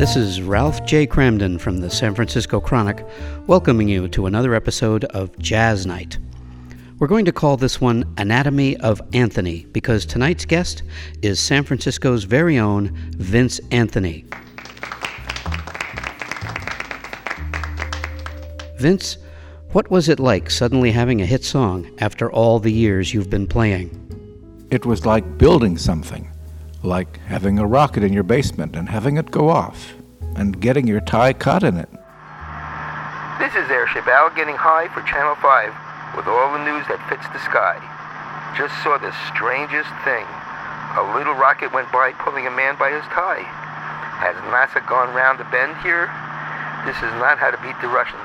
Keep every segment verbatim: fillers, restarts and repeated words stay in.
This is Ralph J. Cramden from the San Francisco Chronic, welcoming you to another episode of Jazz Night. We're going to call this one Anatomy of Anthony, because tonight's guest is San Francisco's very own Vince Anthony. Vince, what was it like suddenly having a hit song after all the years you've been playing? It was like building something, like having a rocket in your basement and having it go off, and getting your tie caught in it. This is Airship Al getting high for Channel five with all the news that fits the sky. Just saw the strangest thing. A little rocket went by pulling a man by his tie. Has NASA gone round the bend here? This is not how to beat the Russians.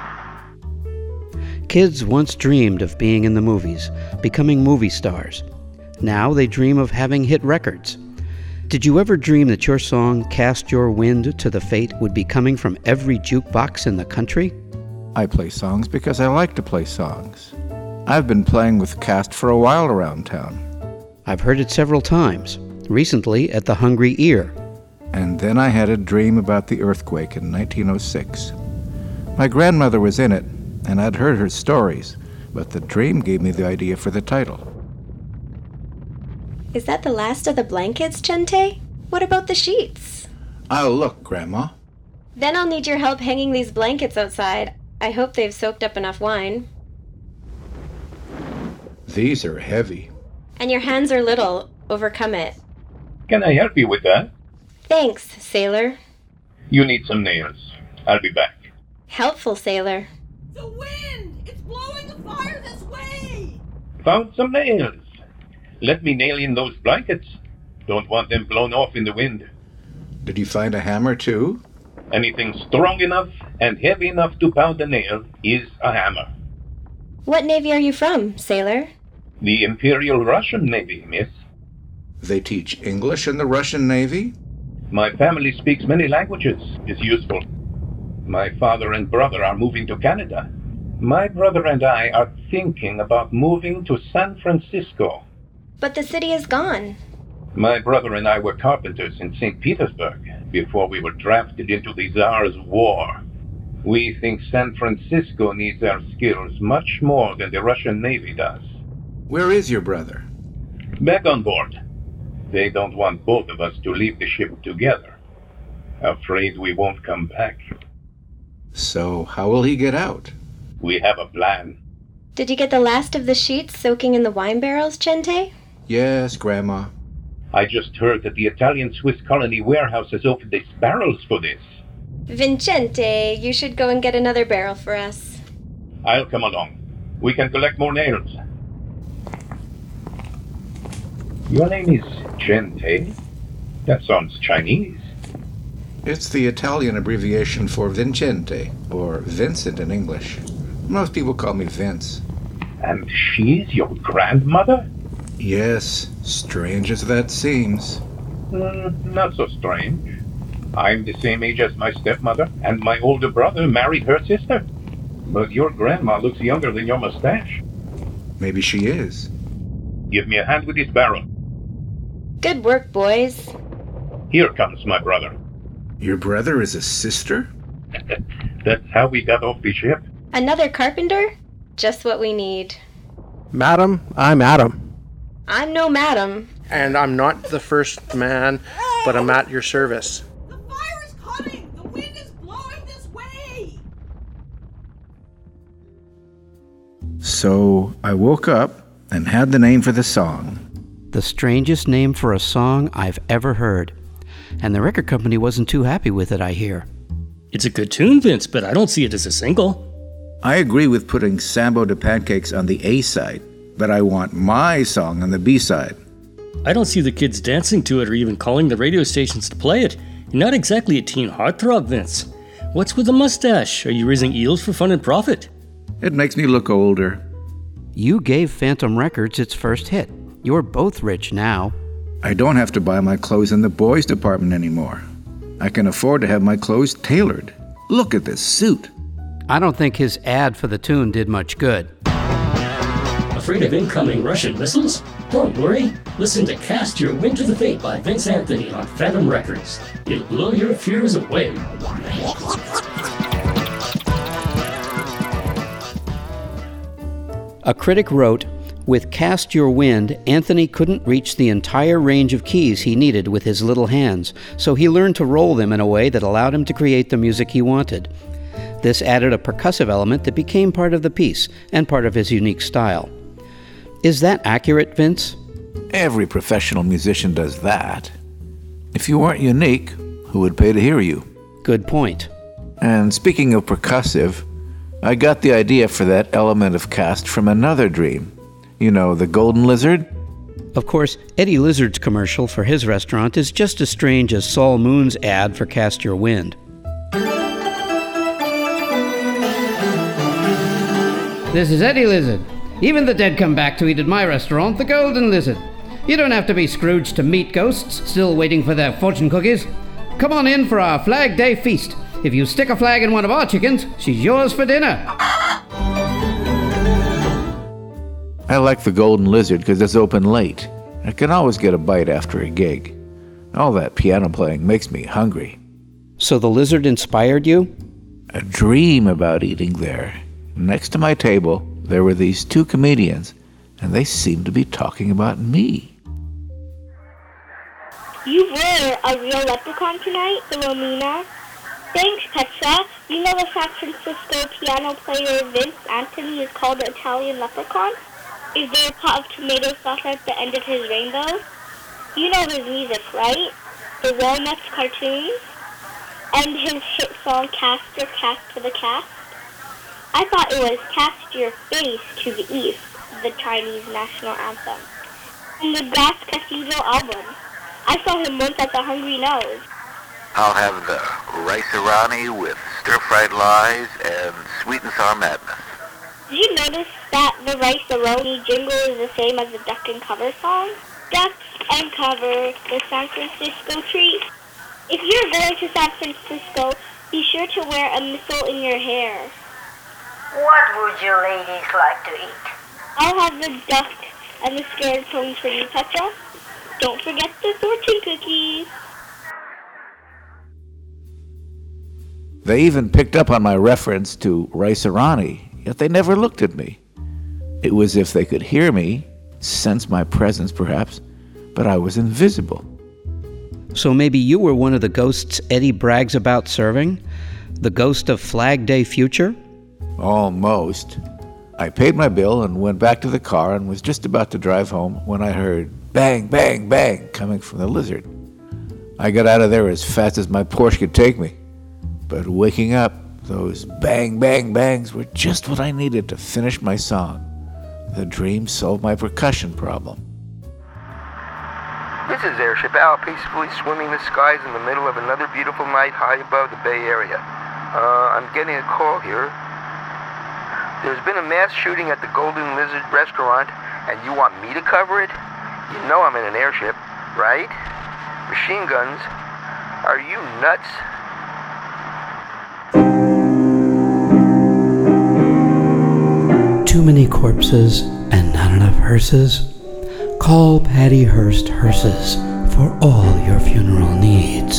Kids once dreamed of being in the movies, becoming movie stars. Now they dream of having hit records. Did you ever dream that your song, Cast Your Wind to the Fate, would be coming from every jukebox in the country? I play songs because I like to play songs. I've been playing with Cast for a while around town. I've heard it several times, recently at the Hungry Ear. And then I had a dream about the earthquake in nineteen oh six. My grandmother was in it, and I'd heard her stories, but the dream gave me the idea for the title. Is that the last of the blankets, Chente? What about the sheets? I'll look, Grandma. Then I'll need your help hanging these blankets outside. I hope they've soaked up enough wine. These are heavy. And your hands are little. Overcome it. Can I help you with that? Thanks, sailor. You need some nails. I'll be back. Helpful, sailor. The wind! It's blowing the fire this way! Found some nails. Let me nail in those blankets. Don't want them blown off in the wind. Did you find a hammer, too? Anything strong enough and heavy enough to pound a nail is a hammer. What navy are you from, sailor? The Imperial Russian Navy, miss. They teach English in the Russian Navy? My family speaks many languages. It's useful. My father and brother are moving to Canada. My brother and I are thinking about moving to San Francisco. But the city is gone. My brother and I were carpenters in Saint Petersburg before we were drafted into the Tsar's war. We think San Francisco needs our skills much more than the Russian Navy does. Where is your brother? Back on board. They don't want both of us to leave the ship together. Afraid we won't come back. So how will he get out? We have a plan. Did you get the last of the sheets soaking in the wine barrels, Chente? Yes, Grandma. I just heard that the Italian-Swiss colony warehouse has opened its barrels for this. Vincente, you should go and get another barrel for us. I'll come along. We can collect more nails. Your name is Chente? That sounds Chinese. It's the Italian abbreviation for Vincente, or Vincent in English. Most people call me Vince. And she's your grandmother? Yes, strange as that seems. Mm, not so strange. I'm the same age as my stepmother, and my older brother married her sister. But your grandma looks younger than your mustache. Maybe she is. Give me a hand with this barrel. Good work, boys. Here comes my brother. Your brother is a sister? That's how we got off the ship. Another carpenter? Just what we need. Madam, I'm Adam. I'm no madam. And I'm not the first man, but I'm at your service. The fire is coming! The wind is blowing this way! So I woke up and had the name for the song. The strangest name for a song I've ever heard. And the record company wasn't too happy with it, I hear. It's a good tune, Vince, but I don't see it as a single. I agree with putting Sambo de Pancakes on the A side, but I want my song on the B side. I don't see the kids dancing to it or even calling the radio stations to play it. You're not exactly a teen heartthrob, Vince. What's with the mustache? Are you raising eels for fun and profit? It makes me look older. You gave Phantom Records its first hit. You're both rich now. I don't have to buy my clothes in the boys' department anymore. I can afford to have my clothes tailored. Look at this suit. I don't think his ad for the tune did much good. A Afraid of incoming Russian missiles? Don't worry. Listen to Cast Your Wind to the Fate by Vince Anthony on Phantom Records. It'll blow your fears away. A critic wrote, "With Cast Your Wind, Anthony couldn't reach the entire range of keys he needed with his little hands, so he learned to roll them in a way that allowed him to create the music he wanted. This added a percussive element that became part of the piece and part of his unique style." Is that accurate, Vince? Every professional musician does that. If you weren't unique, who would pay to hear you? Good point. And speaking of percussive, I got the idea for that element of Cast from another dream. You know, the Golden Lizard? Of course, Eddie Lizard's commercial for his restaurant is just as strange as Saul Moon's ad for Cast Your Wind. This is Eddie Lizard. Even the dead come back to eat at my restaurant, the Golden Lizard. You don't have to be Scrooged to meet ghosts still waiting for their fortune cookies. Come on in for our Flag Day feast. If you stick a flag in one of our chickens, she's yours for dinner. I like the Golden Lizard because it's open late. I can always get a bite after a gig. All that piano playing makes me hungry. So the lizard inspired you? A dream about eating there. Next to my table, there were these two comedians, and they seemed to be talking about me. You were a real leprechaun tonight, Philomena. Thanks, Petra. You know the San Francisco piano player Vince Anthony is called the Italian leprechaun? Is there a pot of tomato sauce at the end of his rainbow? You know his music, right? The Walnuts cartoons? And his hit song, Cast Your Cast to the Cast? I thought it was Cast Your Face to the East, the Chinese national anthem. And the Glass Cathedral album. I saw him once at the Hungry Nose. I'll have the rice-a-rani with stir-fried lies and sweet and sour madness. Did you notice that the rice-a-roni jingle is the same as the Duck and Cover song? Duck and Cover, the San Francisco treat. If you're going to San Francisco, be sure to wear a missile in your hair. What would you ladies like to eat? I'll have the duck and the scared pones for you, Petra. Don't forget the fortune cookies. They even picked up on my reference to rice-a-rani, yet they never looked at me. It was as if they could hear me, sense my presence perhaps, but I was invisible. So maybe you were one of the ghosts Eddie brags about serving? The ghost of Flag Day future? Almost. I paid my bill and went back to the car and was just about to drive home when I heard bang, bang, bang coming from the lizard. I got out of there as fast as my Porsche could take me. But waking up, those bang, bang, bangs were just what I needed to finish my song. The dream solved my percussion problem. This is Airship Al, peacefully swimming the skies in the middle of another beautiful night high above the Bay Area. Uh, I'm getting a call here. There's been a mass shooting at the Golden Lizard restaurant, and you want me to cover it? You know I'm in an airship, right? Machine guns? Are you nuts? Too many corpses and not enough hearses? Call Patty Hearst Hearses for all your funeral needs.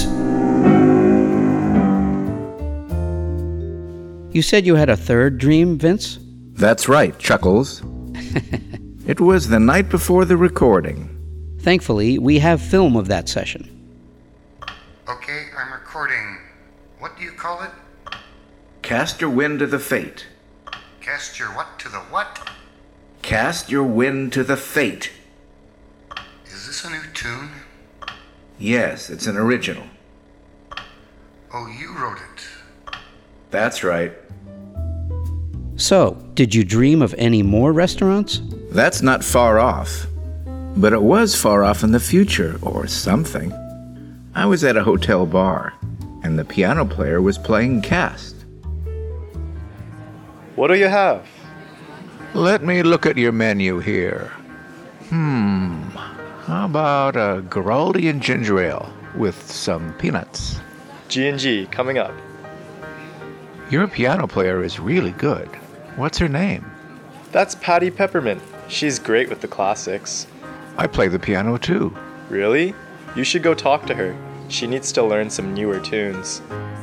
You said you had a third dream, Vince? That's right, Chuckles. It was the night before the recording. Thankfully, we have film of that session. Okay, I'm recording. What do you call it? Cast your wind to the fate. Cast your what to the what? Cast your wind to the fate. Is this a new tune? Yes, it's an original. Oh, you wrote it. That's right. So, did you dream of any more restaurants? That's not far off. But it was far off in the future, or something. I was at a hotel bar, and the piano player was playing Cast. What do you have? Let me look at your menu here. Hmm, how about a Geraldian ginger ale with some peanuts? G and G, coming up. Your piano player is really good. What's her name? That's Patty Peppermint. She's great with the classics. I play the piano too. Really? You should go talk to her. She needs to learn some newer tunes.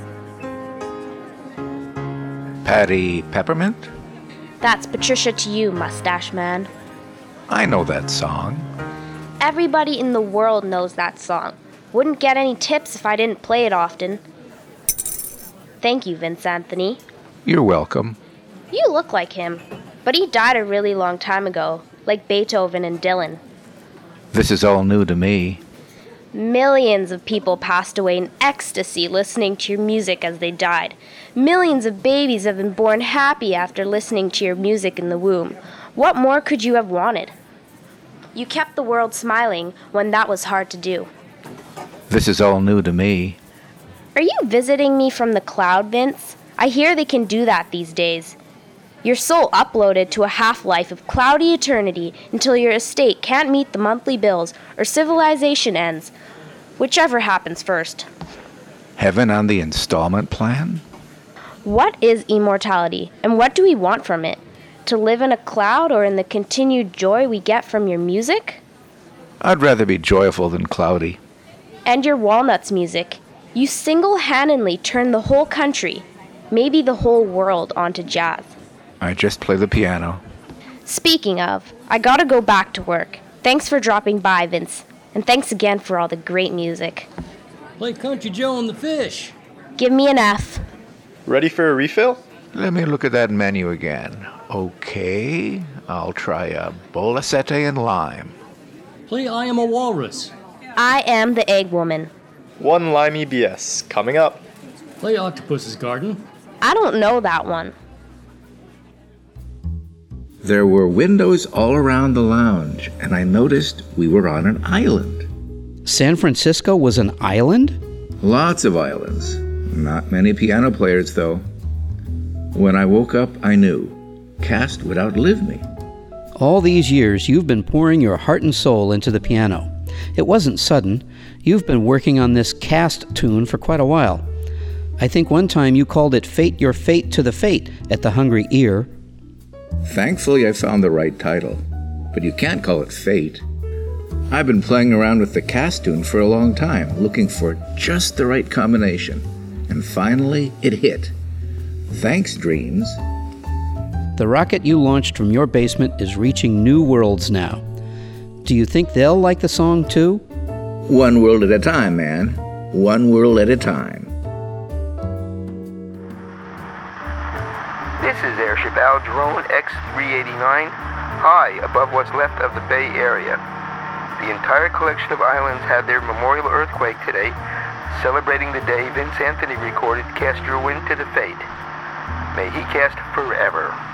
Patty Peppermint? That's Patricia to you, Mustache Man. I know that song. Everybody in the world knows that song. Wouldn't get any tips if I didn't play it often. Thank you, Vince Anthony. You're welcome. You look like him, but he died a really long time ago, like Beethoven and Dylan. This is all new to me. Millions of people passed away in ecstasy listening to your music as they died. Millions of babies have been born happy after listening to your music in the womb. What more could you have wanted? You kept the world smiling when that was hard to do. This is all new to me. Are you visiting me from the cloud, Vince? I hear they can do that these days. Your soul uploaded to a half-life of cloudy eternity until your estate can't meet the monthly bills or civilization ends, whichever happens first. Heaven on the installment plan? What is immortality, and what do we want from it? To live in a cloud or in the continued joy we get from your music? I'd rather be joyful than cloudy. And your Walnuts music. You single-handedly turned the whole country, maybe the whole world, onto jazz. I just play the piano. Speaking of, I gotta go back to work. Thanks for dropping by, Vince. And thanks again for all the great music. Play Country Joe and the Fish. Give me an F. Ready for a refill? Let me look at that menu again. Okay, I'll try a bowl of satay and lime. Play I Am a Walrus. I Am the Egg Woman. One limey B S, coming up. Play Octopus's Garden. I don't know that one. There were windows all around the lounge, and I noticed we were on an island. San Francisco was an island? Lots of islands. Not many piano players, though. When I woke up, I knew. Cast would outlive me. All these years, you've been pouring your heart and soul into the piano. It wasn't sudden. You've been working on this Cast tune for quite a while. I think one time you called it Fate Your Fate to the Fate at the Hungry Ear. Thankfully, I found the right title, but you can't call it fate. I've been playing around with the Cast tune for a long time, looking for just the right combination, and finally, it hit. Thanks, Dreams. The rocket you launched from your basement is reaching new worlds now. Do you think they'll like the song too? One world at a time, man. One world at a time. This is Airship Al Drone X three eighty-nine, high above what's left of the Bay Area. The entire collection of islands had their memorial earthquake today, celebrating the day Vince Anthony recorded Cast Your Wind to the Fate. May he cast forever.